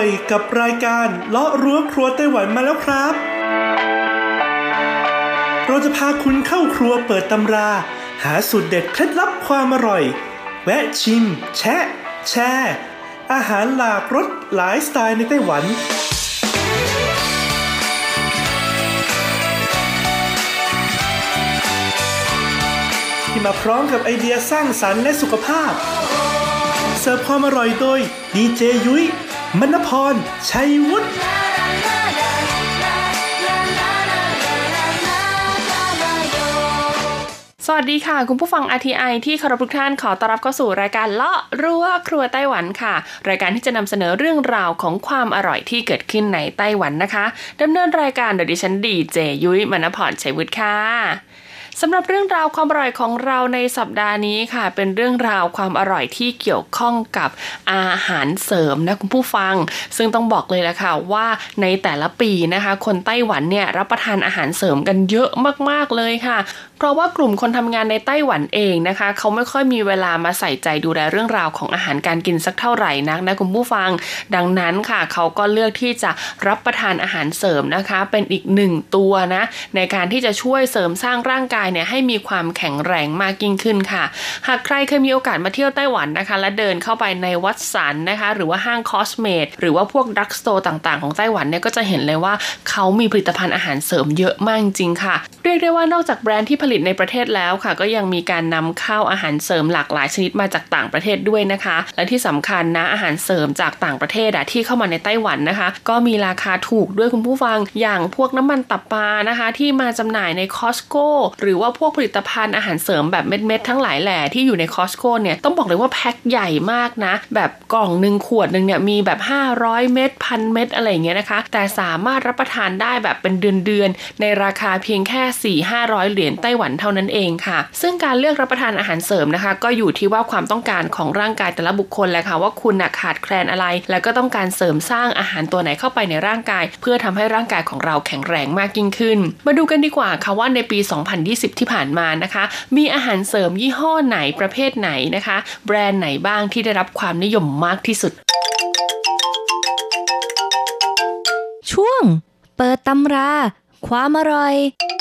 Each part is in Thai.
กับรายการเลาะรั้วครัวไต้หวันมาแล้วครับเราจะพาคุณเข้าครัวเปิดตำราหาสูตรเด็ดเคล็ดลับความอร่อยแวะชิมแชะแชร์อาหารหลากรสหลายสไตล์ในไต้หวันที่มาพร้อมกับไอเดียสร้างสรรค์และสุขภาพเสิร์ฟความอร่อยโดยดีเจยุ้ยมณพรชัยวุฒิสวัสดีค่ะคุณผู้ฟัง RTI ที่เคารพทุกท่านขอต้อนรับเข้าสู่รายการเลาะรั้วครัวไต้หวันค่ะรายการที่จะนำเสนอเรื่องราวของความอร่อยที่เกิดขึ้นในไต้หวันนะคะดำเนินรายการโดยดิฉันดีเจยุ้ยมณพรชัยวุฒิค่ะสำหรับเรื่องราวความอร่อยของเราในสัปดาห์นี้ค่ะเป็นเรื่องราวความอร่อยที่เกี่ยวข้องกับอาหารเสริมนะคุณผู้ฟังซึ่งต้องบอกเลยละค่ะว่าในแต่ละปีนะคะคนไต้หวันเนี่ยรับประทานอาหารเสริมกันเยอะมากๆเลยค่ะเพราะว่ากลุ่มคนทำงานในไต้หวันเองนะคะเขาไม่ค่อยมีเวลามาใส่ใจดูแลเรื่องราวของอาหารการกินสักเท่าไหร่นักนะคุณผู้ฟังดังนั้นค่ะเขาก็เลือกที่จะรับประทานอาหารเสริมนะคะเป็นอีกหนึ่งตัวนะในการที่จะช่วยเสริมสร้างร่างกายเนี่ยให้มีความแข็งแรงมากยิ่งขึ้นค่ะหากใครเคยมีโอกาสมาเที่ยวไต้หวันนะคะและเดินเข้าไปในวัตสันนะคะหรือว่าห้างคอสเมดหรือว่าพวกดรักสโตร์ต่างๆของไต้หวันเนี่ยก็จะเห็นเลยว่าเขามีผลิตภัณฑ์อาหารเสริมเยอะมากจริงๆค่ะเรียกได้ว่านอกจากแบรนด์ที่ผลิตในประเทศแล้วค่ะก็ยังมีการนำเข้าอาหารเสริมหลากหลายชนิดมาจากต่างประเทศด้วยนะคะและที่สำคัญนะอาหารเสริมจากต่างประเทศที่เข้ามาในไต้หวันนะคะก็มีราคาถูกด้วยคุณผู้ฟังอย่างพวกน้ำมันตับปลานะคะที่มาจำหน่ายใน Costco หรือว่าพวกผลิตภัณฑ์อาหารเสริมแบบเม็ดๆทั้งหลายแหล่ที่อยู่ใน Costco เนี่ยต้องบอกเลยว่าแพ็คใหญ่มากนะแบบกล่องนึงขวดนึงเนี่ยมีแบบ500เม็ด1,000 เม็ดอะไรอย่างเงี้ยนะคะแต่สามารถรับประทานได้แบบเป็นเดือนๆในราคาเพียงแค่ 4-500 เหรียญไต้หวันเท่านั้นเองค่ะซึ่งการเลือกรับประทานอาหารเสริมนะคะก็อยู่ที่ว่าความต้องการของร่างกายแต่ละบุคคลแหละค่ะว่าคุณขาดแคลนอะไรแล้วก็ต้องการเสริมสร้างอาหารตัวไหนเข้าไปในร่างกายเพื่อทำให้ร่างกายของเราแข็งแรงมากยิ่งขึ้นมาดูกันดีกว่าค่ะว่าในปี 2020 ที่ผ่านมานะคะมีอาหารเสริมยี่ห้อไหนประเภทไหนนะคะแบรนด์ไหนบ้างที่ได้รับความนิยมมากที่สุดช่วงเปิดตำราความอร่อย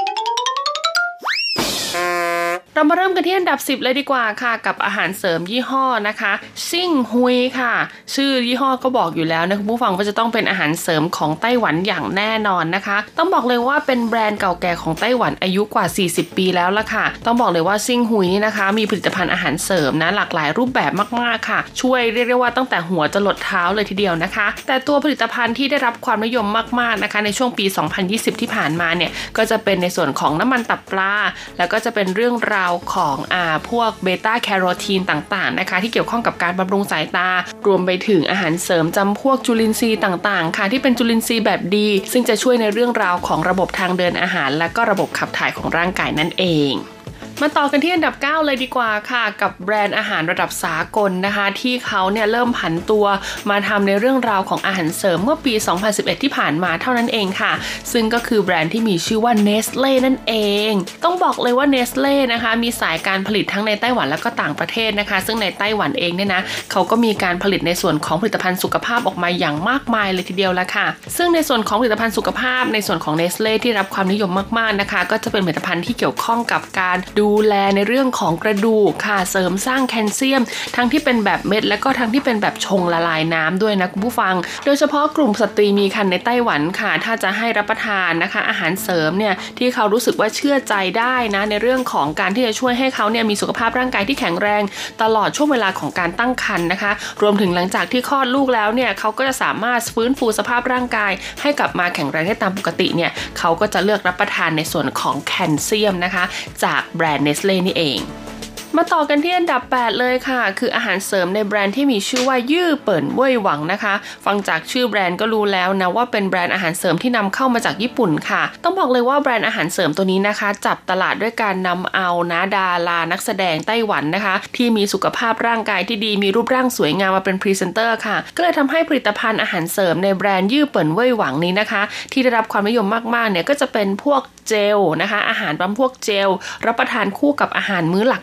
เรามาเริ่มกันที่อันดับ10เลยดีกว่าค่ะกับอาหารเสริมยี่ห้อนะคะซิ่งฮุยค่ะชื่อยี่ห้อก็บอกอยู่แล้วนะคุณผู้ฟังว่าจะต้องเป็นอาหารเสริมของไต้หวันอย่างแน่นอนนะคะต้องบอกเลยว่าเป็นแบรนด์เก่าแก่ของไต้หวันอายุกว่า40ปีแล้วละค่ะต้องบอกเลยว่าซิ่งฮุยนี่นะคะมีผลิตภัณฑ์อาหารเสริมนะหลากหลายรูปแบบมากๆค่ะช่วยเรียกได้ว่าตั้งแต่หัวจรดเท้าเลยทีเดียวนะคะแต่ตัวผลิตภัณฑ์ที่ได้รับความนิยมมากๆนะคะในช่วงปี2020ที่ผ่านมาเนี่ยก็จะเป็นในส่วนของน้ำมันตับปลาแล้วก็จะเป็นเรื่องราวของพวกเบต้าแคโรทีนต่างๆนะคะที่เกี่ยวข้องกับการบำรุงสายตารวมไปถึงอาหารเสริมจำพวกจุลินทรีย์ต่างๆค่ะที่เป็นจุลินทรีย์แบบดีซึ่งจะช่วยในเรื่องราวของระบบทางเดินอาหารและก็ระบบขับถ่ายของร่างกายนั่นเองมาต่อกันที่อันดับ9เลยดีกว่าค่ะกับแบรนด์อาหารระดับสากลนะคะที่เขาเนี่ยเริ่มผันตัวมาทำในเรื่องราวของอาหารเสริมเมื่อปี2011ที่ผ่านมาเท่านั้นเองค่ะซึ่งก็คือแบรนด์ที่มีชื่อว่า Nestle นั่นเองต้องบอกเลยว่า Nestle นะคะมีสายการผลิตทั้งในไต้หวันและก็ต่างประเทศนะคะซึ่งในไต้หวันเองเนี่ยนะเขาก็มีการผลิตในส่วนของผลิตภัณฑ์สุขภาพออกมาอย่างมากมายเลยทีเดียวละค่ะซึ่งในส่วนของผลิตภัณฑ์สุขภาพในส่วนของ Nestle ที่รับความนิยมมากๆนะคะก็จะเป็นผลิตภัณฑ์ที่เกี่ยวข้องกับการดูแลในเรื่องของกระดูกค่ะเสริมสร้างแคลเซียมทั้งที่เป็นแบบเม็ดและก็ทั้งที่เป็นแบบชงละลายน้ำด้วยนะคุณผู้ฟังโดยเฉพาะกลุ่มสตรีมีครรภ์ในไต้หวันค่ะถ้าจะให้รับประทานนะคะอาหารเสริมเนี่ยที่เขารู้สึกว่าเชื่อใจได้นะในเรื่องของการที่จะช่วยให้เขาเนี่ยมีสุขภาพร่างกายที่แข็งแรงตลอดช่วงเวลาของการตั้งครรภ์นะคะรวมถึงหลังจากที่คลอดลูกแล้วเนี่ยเขาก็จะสามารถฟื้นฟูสภาพร่างกายให้กลับมาแข็งแรงได้ตามปกติเนี่ยเขาก็จะเลือกรับประทานในส่วนของแคลเซียมนะคะจากแบรนด์ Nestle นี่เองมาต่อกันที่อันดับ8เลยค่ะคืออาหารเสริมในแบรนด์ที่มีชื่อว่ายื่อเปิ่นเว่ยหวังนะคะฟังจากชื่อแบรนด์ก็รู้แล้วนะว่าเป็นแบรนด์อาหารเสริมที่นำเข้ามาจากญี่ปุ่นค่ะต้องบอกเลยว่าแบรนด์อาหารเสริมตัวนี้นะคะจับตลาดด้วยการนำเอานะดารานักแสดงไต้หวันนะคะที่มีสุขภาพร่างกายที่ดีมีรูปร่างสวยงามมาเป็นพรีเซนเตอร์ค่ะก็เลยทำให้ผลิตภัณฑ์อาหารเสริมในแบรนด์ยื่อเปิ่นเว่ยหวังนี้นะคะที่ได้รับความนิยมมากๆเนี่ยก็จะเป็นพวกเจลนะคะอาหารบำพวกเจลรับประทานคู่กับอาหารมื้อหลักได้เล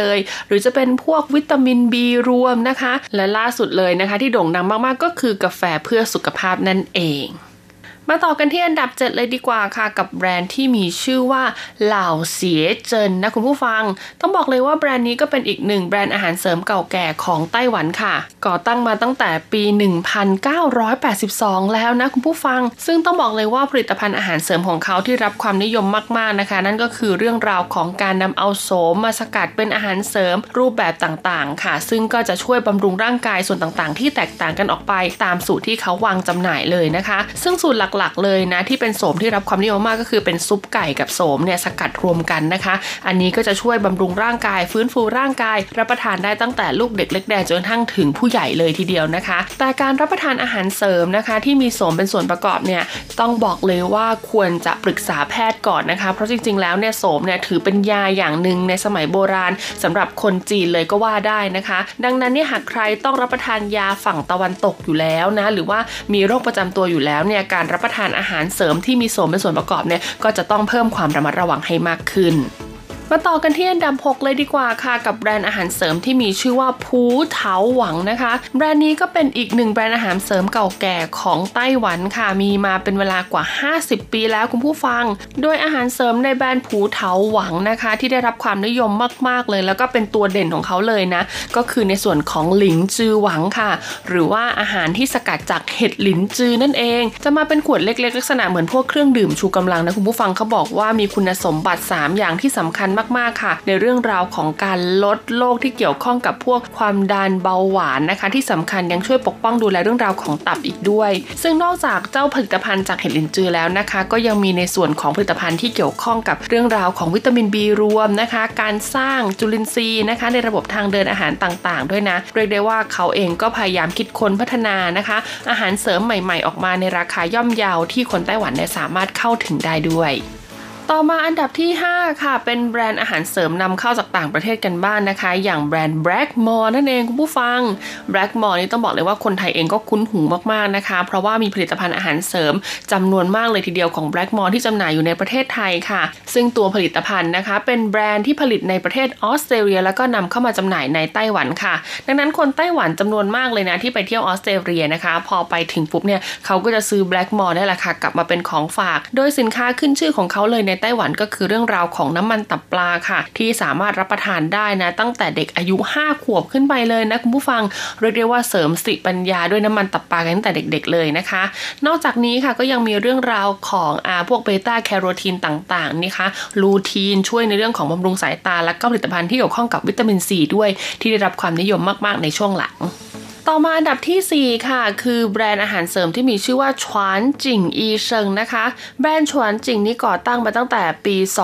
เลยหรือจะเป็นพวกวิตามิน B รวมนะคะและล่าสุดเลยนะคะที่โด่งดังมากๆก็คือกาแฟเพื่อสุขภาพนั่นเองมาต่อกันที่อันดับ7เลยดีกว่าค่ะกับแบรนด์ที่มีชื่อว่าเหล่าเสียเจินนะคุณผู้ฟังต้องบอกเลยว่าแบรนด์นี้ก็เป็นอีกหนึ่งแบรนด์อาหารเสริมเก่าแก่ของไต้หวันค่ะก่อตั้งมาตั้งแต่ปี 1982 แล้วนะคุณผู้ฟังซึ่งต้องบอกเลยว่าผลิตภัณฑ์อาหารเสริมของเขาที่รับความนิยมมากๆนะคะนั่นก็คือเรื่องราวของการนำเอาโสมมาสกัดเป็นอาหารเสริมรูปแบบต่างๆค่ะซึ่งก็จะช่วยบำรุงร่างกายส่วนต่างๆที่แตกต่างกันออกไปตามสูตรที่เขาวางจำหน่ายเลยนะคะซึ่งสูตรหลักๆเลยนะที่เป็นโสมที่รับความนิยมมากก็คือเป็นซุปไก่กับโสมเนี่ยสกัดรวมกันนะคะอันนี้ก็จะช่วยบำรุงร่างกายฟื้นฟูร่างกายรับประทานได้ตั้งแต่ลูกเด็กเล็กแดงจนกระทั่งถึงผู้ใหญ่เลยทีเดียวนะคะแต่การรับประทานอาหารเสริมนะคะที่มีโสมเป็นส่วนประกอบเนี่ยต้องบอกเลยว่าควรจะปรึกษาแพทย์ก่อนนะคะเพราะจริงๆแล้วเนี่ยโสมเนี่ยถือเป็นยาอย่างหนึ่งในสมัยโบราณสำหรับคนจีนเลยก็ว่าได้นะคะดังนั้นเนี่ยหากใครต้องรับประทานยาฝั่งตะวันตกอยู่แล้วนะหรือว่ามีโรคประจำตัวอยู่แล้วเนี่ยการรับประทานอาหารเสริมที่มีโสมเป็นส่วนประกอบเนี่ยก็จะต้องเพิ่มความระมัดระวังให้มากขึ้นมาต่อกันที่อันดับ6เลยดีกว่าค่ะกับแบรนด์อาหารเสริมที่มีชื่อว่าพูเถาหวังนะคะแบรนด์นี้ก็เป็นอีกหนึ่งแบรนด์อาหารเสริมเก่าแก่ของไต้หวันค่ะมีมาเป็นเวลากว่า50ปีแล้วคุณผู้ฟังโดยอาหารเสริมในแบรนด์พูเถาหวังนะคะที่ได้รับความนิยมมากๆเลยแล้วก็เป็นตัวเด่นของเขาเลยนะก็คือในส่วนของหลิงจือหวังค่ะหรือว่าอาหารที่สกัดจากเห็ดหลินจือนั่นเองจะมาเป็นขวดเล็กๆลักษณะเหมือนพวกเครื่องดื่มชูกำลังนะคุณผู้ฟังเขาบอกว่ามีคุณสมบัติ3อย่างที่สำคัญมากๆค่ะในเรื่องราวของการลดโรคที่เกี่ยวข้องกับพวกความดันเบาหวานนะคะที่สำคัญยังช่วยปกป้องดูแลเรื่องราวของตับอีกด้วยซึ่งนอกจากเจ้าผลิตภัณฑ์จากเห็ดลินจือแล้วนะคะก็ยังมีในส่วนของผลิตภัณฑ์ที่เกี่ยวข้องกับเรื่องราวของวิตามิน B รวมนะคะการสร้างจุลินทรีย์นะคะในระบบทางเดินอาหารต่างๆด้วยนะเรียกได้ว่าเขาเองก็พยายามคิดค้นพัฒนานะคะอาหารเสริมใหม่ๆออกมาในราคาย่อมเยาที่คนไต้หวันเนี่ยสามารถเข้าถึงได้ด้วยต่อมาอันดับที่5ค่ะเป็นแบรนด์อาหารเสริมนำเข้าจากต่างประเทศกันบ้าง นะคะอย่างแบรนด์ Blackmore นั่นเองคุณผู้ฟัง Blackmore นี่ต้องบอกเลยว่าคนไทยเองก็คุ้นหูมากๆนะคะเพราะว่ามีผลิตภัณฑ์อาหารเสริมจำนวนมากเลยทีเดียวของ Blackmore ที่จำหน่ายอยู่ในประเทศไทยค่ะซึ่งตัวผลิตภัณฑ์นะคะเป็นแบรนด์ที่ผลิตในประเทศออสเตรเลียแล้วก็นำเข้ามาจำหน่ายในไต้หวันค่ะดังนั้นคนไต้หวันจำนวนมากเลยนะที่ไปเที่ยวออสเตรเลียนะคะพอไปถึงปุ๊บเนี่ยเขาก็จะซื้อ Blackmore ได้แหละค่ะกลับมาเป็นของฝากโดยสินค้าขึ้นชื่อของเขาเลยในไต้หวันก็คือเรื่องราวของน้ำมันตับปลาค่ะที่สามารถรับประทานได้นะตั้งแต่เด็กอายุ5 ขวบขึ้นไปเลยนะคุณผู้ฟังเรียกได้ว่าเสริมสติปัญญาด้วยน้ำมันตับปลาตั้งแต่เด็กๆเลยนะคะนอกจากนี้ค่ะก็ยังมีเรื่องราวของพวกเบต้าแคโรทีนต่างๆนี่ค่ะลูทีนช่วยในเรื่องของบำรุงสายตาและก็ผลิตภัณฑ์ที่เกี่ยวข้องกับวิตามินซีด้วยที่ได้รับความนิยมมากๆในช่วงหลังต่อมาอันดับที่4ค่ะคือแบรนด์อาหารเสริมที่มีชื่อว่าชวานจิ่งอีเซิงนะคะแบรนด์ชวานจิ่งนี้ก่อตั้งมาตั้งแต่ปี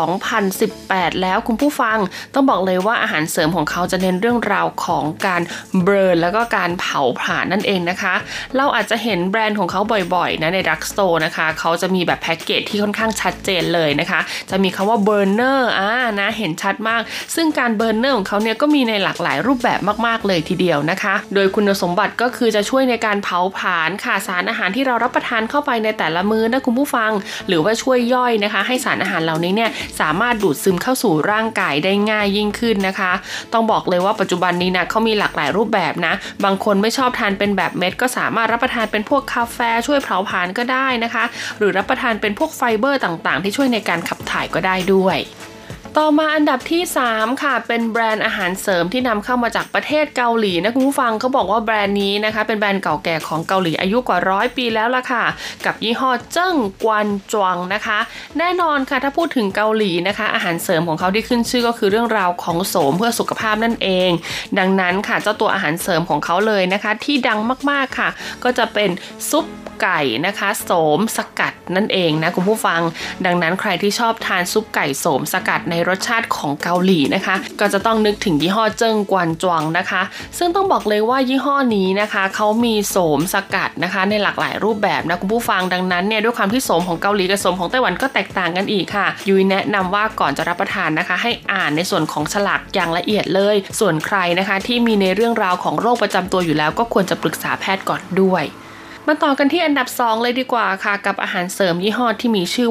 2018 แล้วคุณผู้ฟังต้องบอกเลยว่าอาหารเสริมของเขาจะเน้นเรื่องราวของการเบิร์นแล้วก็การเผาผลาญนั่นเองนะคะเราอาจจะเห็นแบรนด์ของเขาบ่อยๆนะในดรักสโตร์นะคะเขาจะมีแบบแพ็กเกจที่ค่อนข้างชัดเจนเลยนะคะจะมีคำว่าเบอร์เนอร์นะเห็นชัดมากซึ่งการเบิร์นเนอร์ของเขาเนี่ยก็มีในหลากหลายรูปแบบมากๆเลยทีเดียวนะคะโดยคุณสมบัติก็คือจะช่วยในการเผาผลาญค่ะสารอาหารที่เรารับประทานเข้าไปในแต่ละมื้อนะคุณผู้ฟังหรือว่าช่วยย่อยนะคะให้สารอาหารเหล่านี้เนี่ยสามารถดูดซึมเข้าสู่ร่างกายได้ง่ายยิ่งขึ้นนะคะต้องบอกเลยว่าปัจจุบันนี้นะเขามีหลากหลายรูปแบบนะบางคนไม่ชอบทานเป็นแบบเม็ดก็สามารถรับประทานเป็นพวกกาแฟช่วยเผาผลาญก็ได้นะคะหรือรับประทานเป็นพวกไฟเบอร์ต่างๆที่ช่วยในการขับถ่ายก็ได้ด้วยต่อมาอันดับที่3ค่ะเป็นแบรนด์อาหารเสริมที่นำเข้ามาจากประเทศเกาหลีนะคุณผู้ฟังเขาบอกว่าแบรนด์นี้นะคะเป็นแบรนด์เก่าแก่ของเกาหลีอายุกว่า100 ปีแล้วล่ะค่ะกับยี่ห้อเจิ้งกวนจวงนะคะแน่นอนค่ะถ้าพูดถึงเกาหลีนะคะอาหารเสริมของเขาที่ขึ้นชื่อก็คือเรื่องราวของโสมเพื่อสุขภาพนั่นเองดังนั้นค่ะเจ้าตัวอาหารเสริมของเขาเลยนะคะที่ดังมากๆค่ะก็จะเป็นซุปไก่นะคะโสมสกัดนั่นเองนะคุณผู้ฟังดังนั้นใครที่ชอบทานซุปไก่โสมสกัดในรสชาติของเกาหลีนะคะก็จะต้องนึกถึงยี่ห้อเจิ้งกวนจวงนะคะซึ่งต้องบอกเลยว่ายี่ห้อนี้นะคะเขามีโสมสกัดนะคะในหลากหลายรูปแบบนะคุณผู้ฟังดังนั้นเนี่ยด้วยความที่โสมของเกาหลีกับโสมของไต้หวันก็แตกต่างกันอีกค่ะยุ้ยแนะนำว่าก่อนจะรับประทานนะคะให้อ่านในส่วนของฉลากอย่างละเอียดเลยส่วนใครนะคะที่มีในเรื่องราวของโรคประจำตัวอยู่แล้วก็ควรจะปรึกษาแพทย์ก่อนด้วยมาต่อกันที่อันดับ2เลยดีกว่าค่ะกับอาหารเสริมยี่ห้อที่มีชื่อว่ากั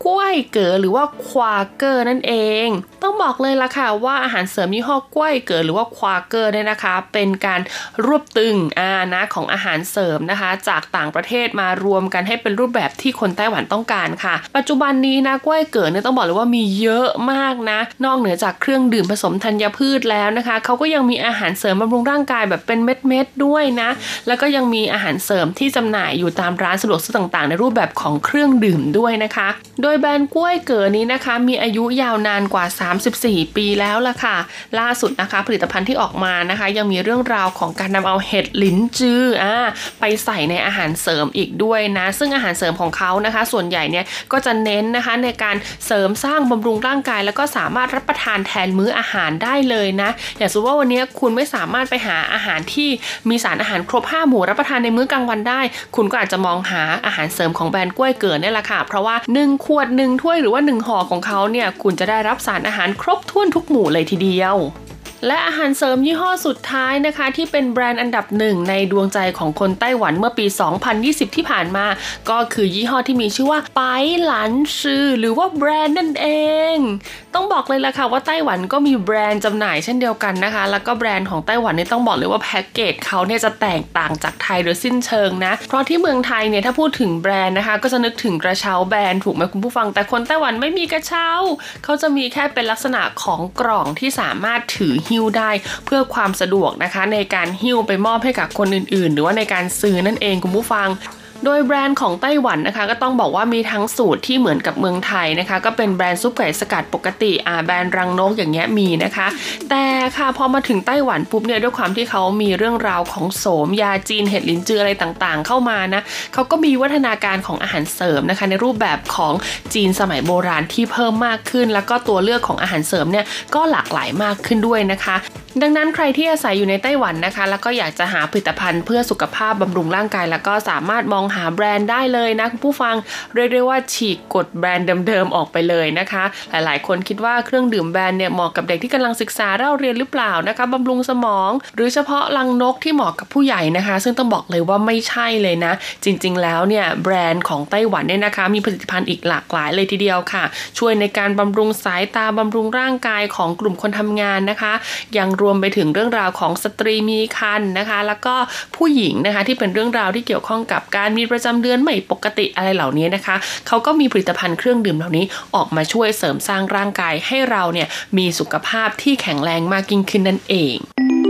กล้วยเก๋อหรือว่าควาเกอร์นั่นเองต้องบอกเลยล่ะค่ะว่าอาหารเสริมยี่ห้อกล้วยเก๋อหรือว่าควาเกอร์เนี่ยนะคะเป็นการรวบตึงนะของอาหารเสริมนะคะจากต่างประเทศมารวมกันให้เป็นรูปแบบที่คนไต้หวันต้องการค่ะปัจจุบันนี้นะกล้วยเก๋อเนี่ยต้องบอกเลยว่ามีเยอะมากนะนอกเหนือจากเครื่องดื่มผสมธัญพืชแล้วนะคะเขาก็ยังมีอาหารเสริมบำรุงร่างกายแบบเป็นเม็ดๆด้วยนะแล้วก็ยังมีอาหารเสริมที่จำหน่ายอยู่ตามร้านสะดวกซื้อต่างๆในรูปแบบของเครื่องดื่มด้วยนะคะโดยแบรนด์กล้วยเก๋อนี้นะคะมีอายุยาวนานกว่า34ปีแล้วล่ะค่ะล่าสุดนะคะผลิตภัณฑ์ที่ออกมานะคะยังมีเรื่องราวของการนำเอาเห็ดหลินจือไปใส่ในอาหารเสริมอีกด้วยนะซึ่งอาหารเสริมของเขานะคะส่วนใหญ่เนี่ยก็จะเน้นนะคะในการเสริมสร้างบำรุงร่างกายแล้วก็สามารถรับประทานแทนมื้ออาหารได้เลยนะอย่างสมมติว่าวันนี้คุณไม่สามารถไปหาอาหารที่มีสารอาหารครบ5หมู่รับประทานในมื้อกลางวันได้คุณก็อาจจะมองหาอาหารเสริมของแบรนด์กล้วยเก๋อนี่แหละค่ะเพราะว่า1ขวด1ถ้วยหรือว่า1ห่อของเขาเนี่ยคุณจะได้รับสารอาหารครบถ้วนทุกหมู่เลยทีเดียวและอาหารเสริมยี่ห้อสุดท้ายนะคะที่เป็นแบรนด์อันดับ1ในดวงใจของคนไต้หวันเมื่อปี2020ที่ผ่านมาก็คือยี่ห้อที่มีชื่อว่าไปหลันชื่อหรือว่าแบรนด์นั่นเองต้องบอกเลยล่ะค่ะว่าไต้หวันก็มีแบรนด์จำหน่ายเช่นเดียวกันนะคะแล้วก็แบรนด์ของไต้หวันเนี่ยต้องบอกเลยว่าแพ็กเกจเขาเนี่ยจะแตกต่างจากไทยโดยสิ้นเชิงนะเพราะที่เมืองไทยเนี่ยถ้าพูดถึงแบรนด์นะคะก็จะนึกถึงกระเช้าแบรนด์ถูกไหมคุณผู้ฟังแต่คนไต้หวันไม่มีกระเช้าเขาจะมีแค่เป็นลักษณะของกล่องที่สามารถถือหิ้วได้เพื่อความสะดวกนะคะในการหิ้วไปมอบให้กับคนอื่นๆหรือว่าในการซื้อนั่นเองคุณผู้ฟังโดยแบรนด์ของไต้หวันนะคะก็ต้องบอกว่ามีทั้งสูตรที่เหมือนกับเมืองไทยนะคะก็เป็นแบรนด์ซุปไก่สกัดปกติแบรนด์รังนกอย่างเงี้ยมีนะคะแต่ค่ะพอมาถึงไต้หวันปุ๊บเนี่ยด้วยความที่เขามีเรื่องราวของโสมยาจีนเห็ดลิ้นจืออะไรต่างๆเข้ามานะเขาก็มีวัฒนาการของอาหารเสริมนะคะในรูปแบบของจีนสมัยโบราณที่เพิ่มมากขึ้นแล้วก็ตัวเลือกของอาหารเสริมเนี่ยก็หลากหลายมากขึ้นด้วยนะคะดังนั้นใครที่อาศัยอยู่ในไต้หวันนะคะแล้วก็อยากจะหาผลิตภัณฑ์เพื่อสุขภาพบำรุงร่างกายแล้วก็สามารถมองหาแบรนด์ได้เลยนะคุณผู้ฟังเรียกได้ว่าฉีกกฎแบรนด์เดิมๆออกไปเลยนะคะหลายๆคนคิดว่าเครื่องดื่มแบรนด์เนี่ยเหมาะกับเด็กที่กำลังศึกษาเล่าเรียนหรือเปล่านะคะบำรุงสมองหรือเฉพาะรังนกที่เหมาะกับผู้ใหญ่นะคะซึ่งต้องบอกเลยว่าไม่ใช่เลยนะจริงๆแล้วเนี่ยแบรนด์ของไต้หวันเนี่ยนะคะมีผลิตภัณฑ์อีกหลากหลายเลยทีเดียวค่ะช่วยในการบำรุงสายตาบำรุงร่างกายของกลุ่มคนทำงานนะคะยังรวมไปถึงเรื่องราวของสตรีมีครรภ์นะคะแล้วก็ผู้หญิงนะคะที่เป็นเรื่องราวที่เกี่ยวข้องกับการมีประจำเดือนไม่ปกติอะไรเหล่านี้นะคะเขาก็มีผลิตภัณฑ์เครื่องดื่มเหล่านี้ออกมาช่วยเสริมสร้างร่างกายให้เราเนี่ยมีสุขภาพที่แข็งแรงมากยิ่งขึ้นนั่นเอง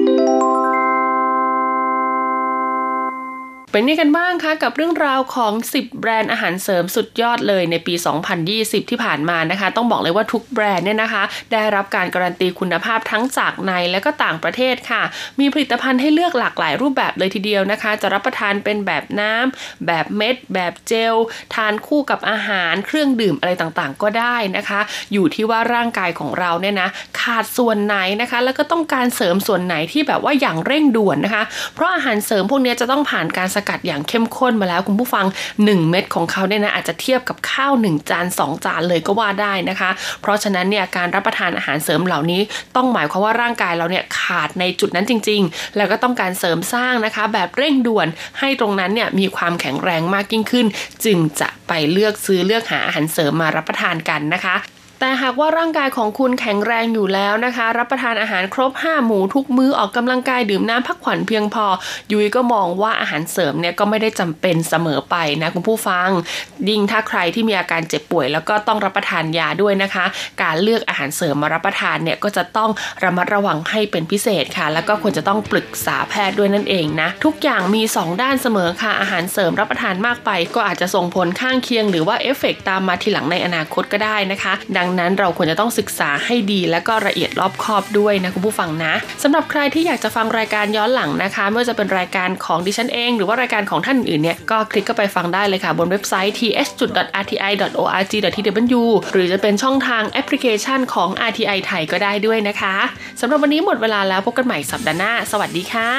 เป็นนี่กันบ้างคะกับเรื่องราวของ10แบรนด์อาหารเสริมสุดยอดเลยในปี2020ที่ผ่านมานะคะต้องบอกเลยว่าทุกแบรนด์เนี่ยนะคะได้รับการการันตีคุณภาพทั้งจากในและก็ต่างประเทศค่ะมีผลิตภัณฑ์ให้เลือกหลากหลายรูปแบบเลยทีเดียวนะคะจะรับประทานเป็นแบบน้ำแบบเม็ดแบบเจลทานคู่กับอาหารเครื่องดื่มอะไรต่างๆก็ได้นะคะอยู่ที่ว่าร่างกายของเราเนี่ยนะขาดส่วนไหนนะคะแล้วก็ต้องการเสริมส่วนไหนที่แบบว่าอย่างเร่งด่วนนะคะเพราะอาหารเสริมพวกนี้จะต้องผ่านการสกัดอย่างเข้มข้นมาแล้วคุณผู้ฟัง1เม็ดของเขาเนี่ยนะอาจจะเทียบกับข้าว1จาน2จานเลยก็ว่าได้นะคะเพราะฉะนั้นเนี่ยการรับประทานอาหารเสริมเหล่านี้ต้องหมายความว่าร่างกายเราเนี่ยขาดในจุดนั้นจริงๆแล้วก็ต้องการเสริมสร้างนะคะแบบเร่งด่วนให้ตรงนั้นเนี่ยมีความแข็งแรงมากยิ่งขึ้นจึงจะไปเลือกหาอาหารเสริมมารับประทานกันนะคะแต่หากว่าร่างกายของคุณแข็งแรงอยู่แล้วนะคะรับประทานอาหารครบ5หมู่ทุกมื้อออกกำลังกายดื่มน้ำพักผ่อนเพียงพอยุ้ยก็มองว่าอาหารเสริมเนี่ยก็ไม่ได้จำเป็นเสมอไปนะคุณผู้ฟังยิ่งถ้าใครที่มีอาการเจ็บป่วยแล้วก็ต้องรับประทานยาด้วยนะคะการเลือกอาหารเสริมมารับประทานเนี่ยก็จะต้องระมัดระวังให้เป็นพิเศษค่ะแล้วก็ควรจะต้องปรึกษาแพทย์ด้วยนั่นเองนะทุกอย่างมี2ด้านเสมอค่ะอาหารเสริมรับประทานมากไปก็อาจจะส่งผลข้างเคียงหรือว่าเอฟเฟกต์ตามมาทีหลังในอนาคตก็ได้นะคะดังนั้นเราควรจะต้องศึกษาให้ดีและก็ละเอียดรอบคอบด้วยนะคุณผู้ฟังนะสำหรับใครที่อยากจะฟังรายการย้อนหลังนะคะไม่ว่าจะเป็นรายการของดิฉันเองหรือว่ารายการของท่านอื่นเนี่ยก็คลิกเข้าไปฟังได้เลยค่ะบนเว็บไซต์ th.rti.org.tw หรือจะเป็นช่องทางแอปพลิเคชันของ RTI ไทยก็ได้ด้วยนะคะสำหรับวันนี้หมดเวลาแล้วพบกันใหม่สัปดาห์หน้าสวัสดีค่ะ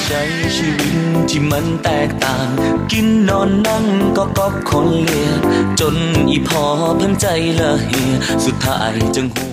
ใช้ชีวิตที่มันแตกต่างกินนอนนั่งก็ก๊อบคนเลียจนอีพอเพิ่นใจละเหียสุดท้ายจึงหู